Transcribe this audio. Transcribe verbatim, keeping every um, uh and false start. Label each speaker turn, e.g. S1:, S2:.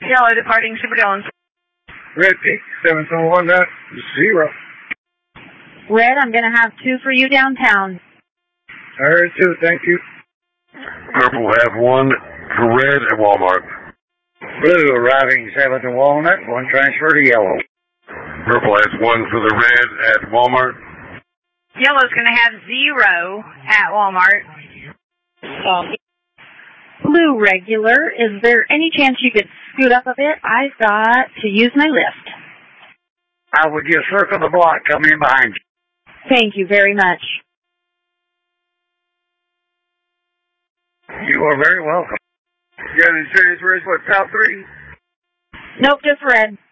S1: Yellow departing Super Dillon.
S2: Red Peak, seven seven one nine zero.
S3: Red, I'm going to have two for you downtown.
S2: Heard two, thank you.
S4: Purple has one for red at Walmart.
S2: Blue arriving seventh and Walnut, one transfer to yellow.
S4: Purple has one for the red at Walmart.
S1: Yellow's going to have zero at Walmart.
S3: Um, Blue regular, is there any chance you could scoot up a bit? I've got to use my lift.
S2: I would just circle the block coming in behind you.
S3: Thank you very much.
S2: You are very welcome.
S5: You got any serious race, what, top three?
S3: Nope, just red.